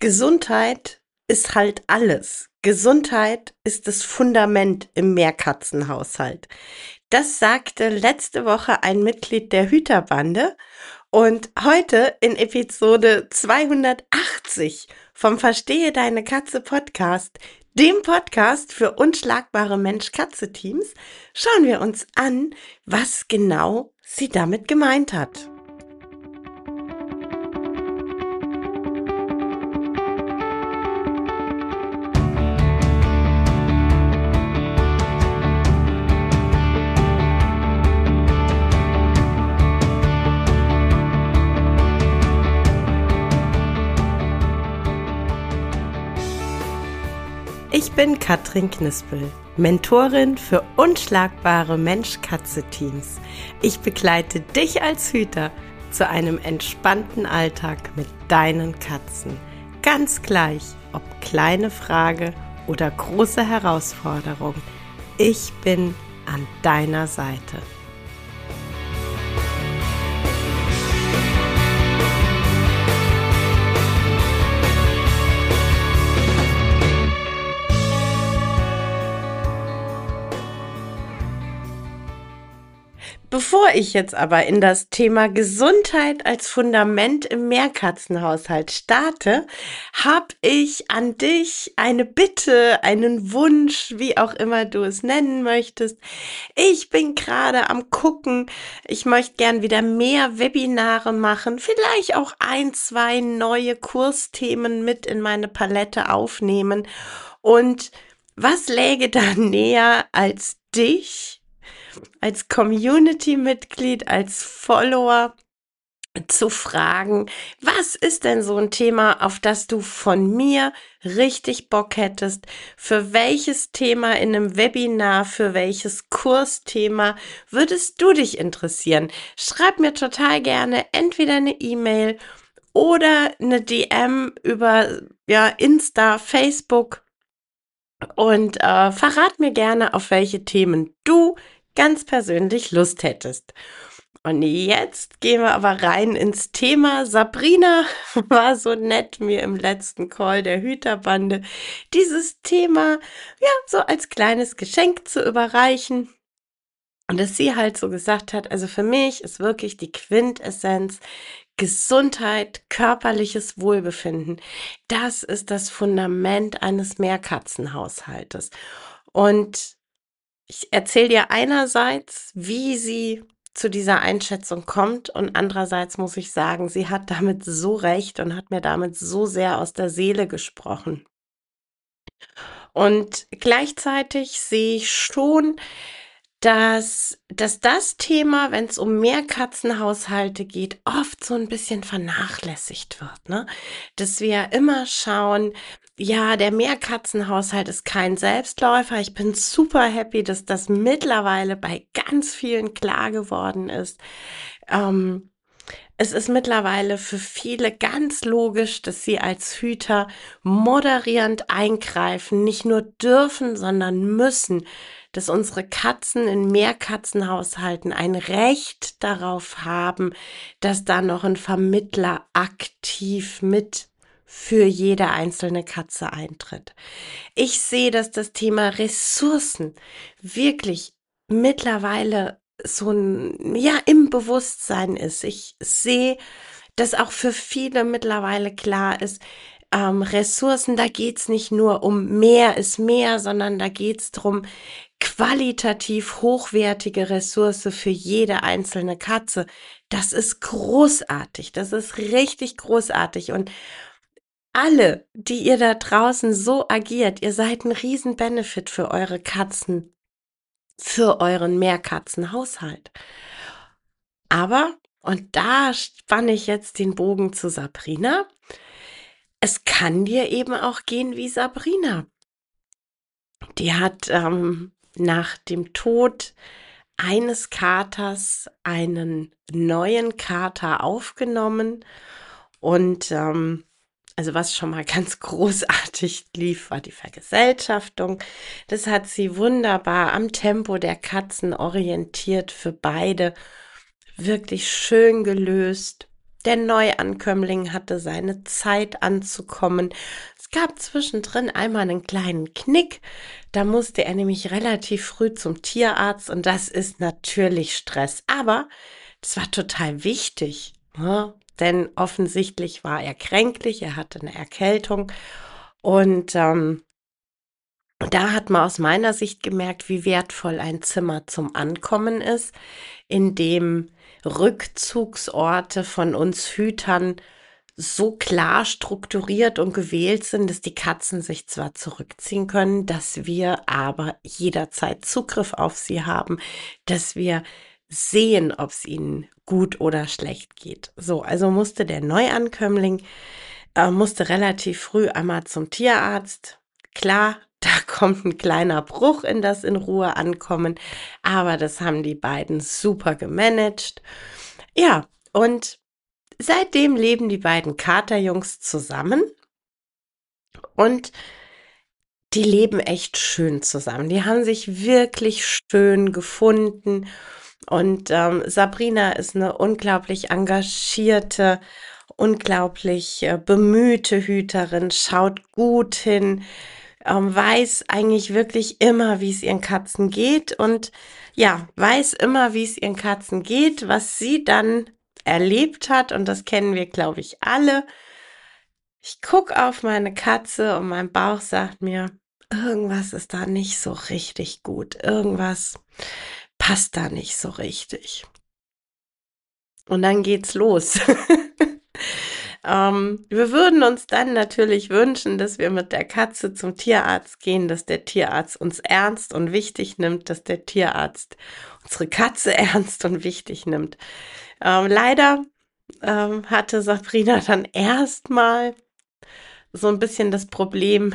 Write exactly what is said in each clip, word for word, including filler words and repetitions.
Gesundheit ist halt alles. Gesundheit ist das Fundament im Mehrkatzenhaushalt. Das sagte letzte Woche ein Mitglied der Hüterbande und heute in Episode zweihundertachtzig vom Verstehe deine Katze Podcast, dem Podcast für unschlagbare Mensch-Katze-Teams, schauen wir uns an, was genau sie damit gemeint hat. Ich bin Katrin Knispel, Mentorin für unschlagbare Mensch-Katze-Teams. Ich begleite dich als Hüter zu einem entspannten Alltag mit deinen Katzen. Ganz gleich, ob kleine Frage oder große Herausforderung. Ich bin an deiner Seite. Bevor ich jetzt aber in das Thema Gesundheit als Fundament im Mehrkatzenhaushalt starte, habe ich an dich eine Bitte, einen Wunsch, wie auch immer du es nennen möchtest. Ich bin gerade am Gucken. Ich möchte gern wieder mehr Webinare machen, vielleicht auch ein, zwei neue Kursthemen mit in meine Palette aufnehmen. Und was läge da näher als dich als Community-Mitglied, als Follower zu fragen, was ist denn so ein Thema, auf das du von mir richtig Bock hättest? Für welches Thema in einem Webinar, für welches Kursthema würdest du dich interessieren? Schreib mir total gerne entweder eine E-Mail oder eine D M über ja, Insta, Facebook und äh, verrat mir gerne, auf welche Themen du ganz persönlich Lust hättest. Und jetzt gehen wir aber rein ins Thema. Sabrina war so nett, mir im letzten Call der Hüterbande dieses Thema ja so als kleines Geschenk zu überreichen. Und dass sie halt so gesagt hat, also für mich ist wirklich die Quintessenz Gesundheit, körperliches Wohlbefinden. Das ist das Fundament eines Mehrkatzenhaushaltes. Und ich erzähle dir einerseits, wie sie zu dieser Einschätzung kommt und andererseits muss ich sagen, sie hat damit so recht und hat mir damit so sehr aus der Seele gesprochen. Und gleichzeitig sehe ich schon, dass, dass das Thema, wenn es um Mehrkatzenhaushalte geht, oft so ein bisschen vernachlässigt wird, ne? Dass wir immer schauen, ja, der Mehrkatzenhaushalt ist kein Selbstläufer. Ich bin super happy, dass das mittlerweile bei ganz vielen klar geworden ist. Ähm, es ist mittlerweile für viele ganz logisch, dass sie als Hüter moderierend eingreifen, nicht nur dürfen, sondern müssen, dass unsere Katzen in Mehrkatzenhaushalten ein Recht darauf haben, dass da noch ein Vermittler aktiv mit für jede einzelne Katze eintritt. Ich sehe, dass das Thema Ressourcen wirklich mittlerweile so ein, ja, im Bewusstsein ist. Ich sehe, dass auch für viele mittlerweile klar ist, ähm, Ressourcen, da geht's nicht nur um mehr ist mehr, sondern da geht's drum, qualitativ hochwertige Ressource für jede einzelne Katze. Das ist großartig. Das ist richtig großartig. Und alle, die ihr da draußen so agiert, ihr seid ein riesen Benefit für eure Katzen, für euren Mehrkatzenhaushalt. Aber, und da spanne ich jetzt den Bogen zu Sabrina, es kann dir eben auch gehen wie Sabrina. Die hat ähm, nach dem Tod eines Katers einen neuen Kater aufgenommen und ähm, also was schon mal ganz großartig lief, war die Vergesellschaftung. Das hat sie wunderbar am Tempo der Katzen orientiert für beide wirklich schön gelöst. Der Neuankömmling hatte seine Zeit anzukommen. Es gab zwischendrin einmal einen kleinen Knick. Da musste er nämlich relativ früh zum Tierarzt und das ist natürlich Stress. Aber das war total wichtig, ne? Denn offensichtlich war er kränklich, er hatte eine Erkältung und ähm, da hat man aus meiner Sicht gemerkt, wie wertvoll ein Zimmer zum Ankommen ist, in dem Rückzugsorte von uns Hütern so klar strukturiert und gewählt sind, dass die Katzen sich zwar zurückziehen können, dass wir aber jederzeit Zugriff auf sie haben, dass wir sehen, ob es ihnen gut oder schlecht geht. So, also musste der Neuankömmling, äh, musste relativ früh einmal zum Tierarzt. Klar, da kommt ein kleiner Bruch in das in Ruhe ankommen, aber das haben die beiden super gemanagt. Ja, und seitdem leben die beiden Katerjungs zusammen und die leben echt schön zusammen. Die haben sich wirklich schön gefunden und ähm, Sabrina ist eine unglaublich engagierte, unglaublich äh, bemühte Hüterin, schaut gut hin, ähm, weiß eigentlich wirklich immer, wie es ihren Katzen geht und ja, weiß immer, wie es ihren Katzen geht, was sie dann erlebt hat und das kennen wir, glaube ich, alle. Ich gucke auf meine Katze und mein Bauch sagt mir, irgendwas ist da nicht so richtig gut. Irgendwas passt da nicht so richtig. Und dann geht's los. ähm, wir würden uns dann natürlich wünschen, dass wir mit der Katze zum Tierarzt gehen, dass der Tierarzt uns ernst und wichtig nimmt, dass der Tierarzt unsere Katze ernst und wichtig nimmt. Ähm, leider ähm, hatte Sabrina dann erstmal so ein bisschen das Problem,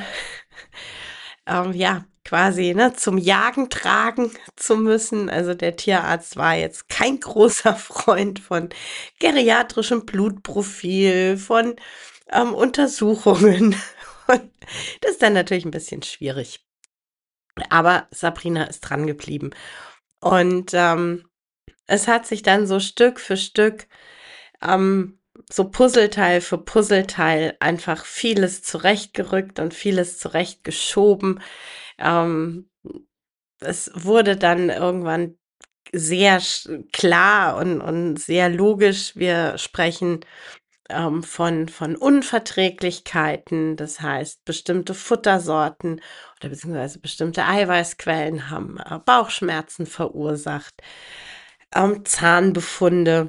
ähm, ja, quasi ne, zum Jagen tragen zu müssen. Also der Tierarzt war jetzt kein großer Freund von geriatrischem Blutprofil, von ähm, Untersuchungen. Und das ist dann natürlich ein bisschen schwierig. Aber Sabrina ist dran geblieben. Und ähm, es hat sich dann so Stück für Stück ähm, so Puzzleteil für Puzzleteil einfach vieles zurechtgerückt und vieles zurechtgeschoben. Ähm, es wurde dann irgendwann sehr klar und, und sehr logisch. Wir sprechen ähm, von, von Unverträglichkeiten, das heißt bestimmte Futtersorten oder beziehungsweise bestimmte Eiweißquellen haben äh, Bauchschmerzen verursacht, ähm, Zahnbefunde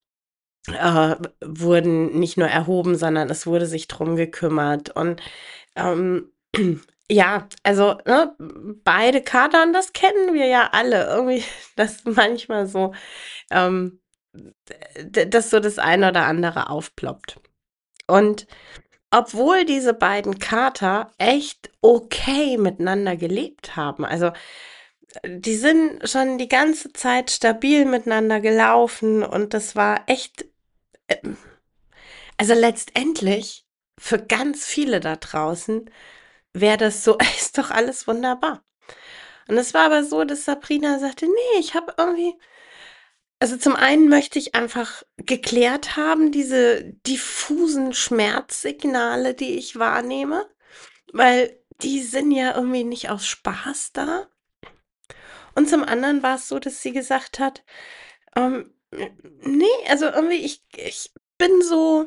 äh, wurden nicht nur erhoben, sondern es wurde sich drum gekümmert. Und ähm, ja, also ne, beide Kadern, das kennen wir ja alle. Irgendwie, dass manchmal so, ähm, d- dass so das eine oder andere aufploppt. Und obwohl diese beiden Kater echt okay miteinander gelebt haben, also die sind schon die ganze Zeit stabil miteinander gelaufen und das war echt ähm, also letztendlich für ganz viele da draußen wäre das so, ist doch alles wunderbar. Und es war aber so, dass Sabrina sagte, nee, ich habe irgendwie, also zum einen möchte ich einfach geklärt haben, diese diffusen Schmerzsignale, die ich wahrnehme, weil die sind ja irgendwie nicht aus Spaß da. Und zum anderen war es so, dass sie gesagt hat, ähm, nee, also irgendwie, ich, ich bin so,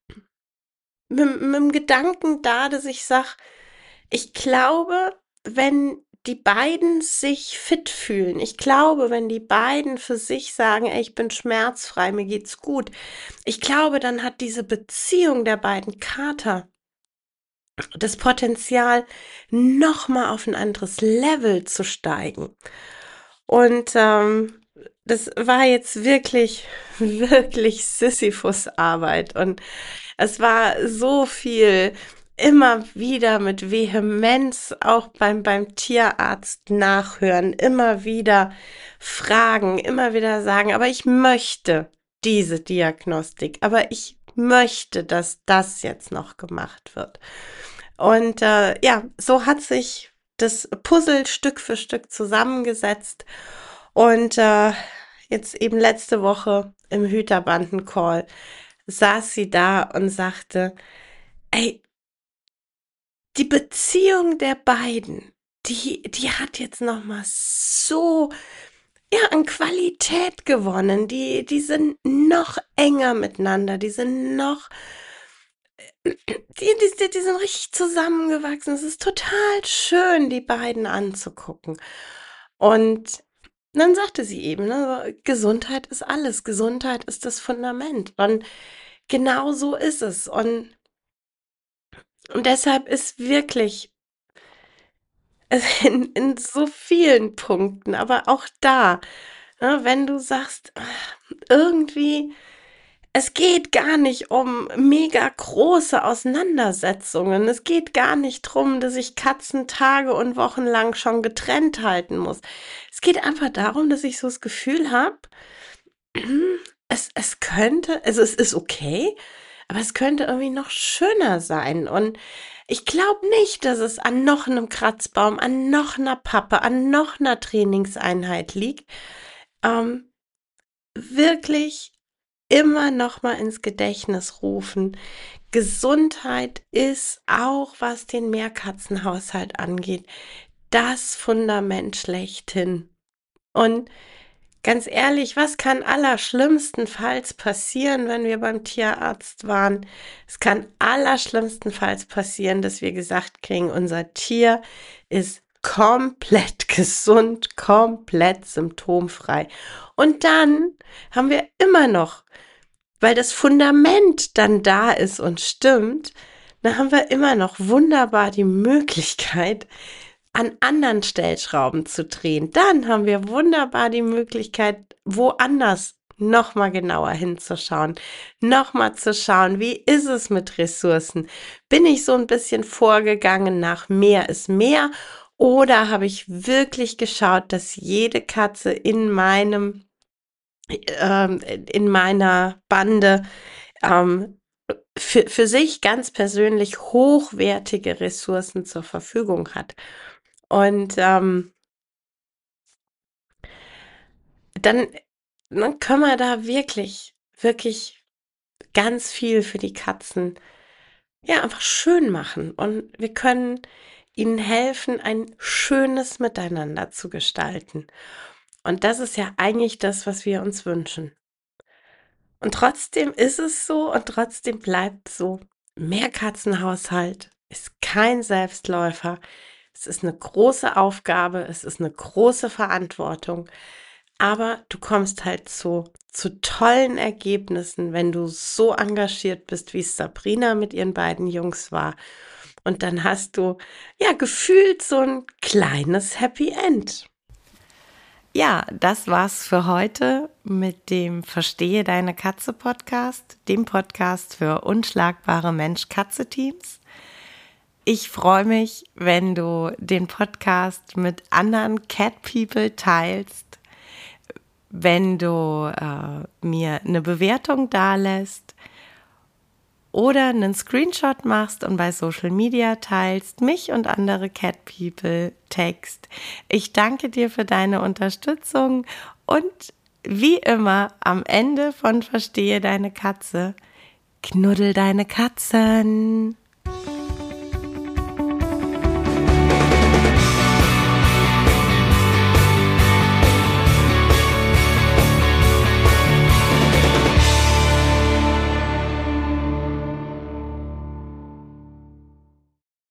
mit, mit dem Gedanken da, dass ich sage, ich glaube, wenn die beiden sich fit fühlen, ich glaube, wenn die beiden für sich sagen, ey, ich bin schmerzfrei, mir geht's gut, ich glaube, dann hat diese Beziehung der beiden Kater das Potenzial, nochmal auf ein anderes Level zu steigen. Und ähm, das war jetzt wirklich, wirklich Sisyphus-Arbeit. Und es war so viel immer wieder mit Vehemenz, auch beim, beim Tierarzt nachhören, immer wieder fragen, immer wieder sagen, aber ich möchte diese Diagnostik, aber ich möchte, dass das jetzt noch gemacht wird. Und äh, ja, so hat sich das Puzzle Stück für Stück zusammengesetzt. Und äh, jetzt eben letzte Woche im Hüterbandencall saß sie da und sagte, ey, die Beziehung der beiden, die, die hat jetzt noch mal so, ja, an Qualität gewonnen. Die, die sind noch enger miteinander, die sind noch, die, die, die sind richtig zusammengewachsen. Es ist total schön, die beiden anzugucken. Und dann sagte sie eben, ne, so, Gesundheit ist alles, Gesundheit ist das Fundament. Und genau so ist es. Und, und deshalb ist wirklich also in, in so vielen Punkten, aber auch da, ne, wenn du sagst, ah, irgendwie, es geht gar nicht um mega große Auseinandersetzungen. Es geht gar nicht drum, dass ich Katzen Tage und Wochen lang schon getrennt halten muss. Es geht einfach darum, dass ich so das Gefühl habe, es, es könnte, also es ist okay, aber es könnte irgendwie noch schöner sein. Und ich glaube nicht, dass es an noch einem Kratzbaum, an noch einer Pappe, an noch einer Trainingseinheit liegt. Ähm, wirklich immer noch mal ins Gedächtnis rufen. Gesundheit ist auch, was den Mehrkatzenhaushalt angeht, das Fundament schlechthin. Und ganz ehrlich, was kann allerschlimmstenfalls passieren, wenn wir beim Tierarzt waren? Es kann allerschlimmstenfalls passieren, dass wir gesagt kriegen, unser Tier ist komplett gesund, komplett symptomfrei. Und dann haben wir immer noch, weil das Fundament dann da ist und stimmt, dann haben wir immer noch wunderbar die Möglichkeit, an anderen Stellschrauben zu drehen. Dann haben wir wunderbar die Möglichkeit, woanders nochmal genauer hinzuschauen, nochmal zu schauen, wie ist es mit Ressourcen? Bin ich so ein bisschen vorgegangen nach mehr ist mehr oder habe ich wirklich geschaut, dass jede Katze in meinem, ähm, in meiner Bande ähm, für, für sich ganz persönlich hochwertige Ressourcen zur Verfügung hat? Und ähm, dann, dann können wir da wirklich, wirklich ganz viel für die Katzen, ja, einfach schön machen. Und wir können ihnen helfen, ein schönes Miteinander zu gestalten. Und das ist ja eigentlich das, was wir uns wünschen. Und trotzdem ist es so und trotzdem bleibt so. Mehrkatzenhaushalt ist kein Selbstläufer. Es ist eine große Aufgabe, es ist eine große Verantwortung. Aber du kommst halt zu, zu tollen Ergebnissen, wenn du so engagiert bist, wie es Sabrina mit ihren beiden Jungs war. Und dann hast du ja gefühlt so ein kleines Happy End. Ja, das war's für heute mit dem Verstehe deine Katze Podcast, dem Podcast für unschlagbare Mensch-Katze-Teams. Ich freue mich, wenn du den Podcast mit anderen Cat People teilst, wenn du äh, mir eine Bewertung dalässt oder einen Screenshot machst und bei Social Media teilst, mich und andere Cat People text. Ich danke dir für deine Unterstützung und wie immer am Ende von Verstehe deine Katze, knuddel deine Katzen.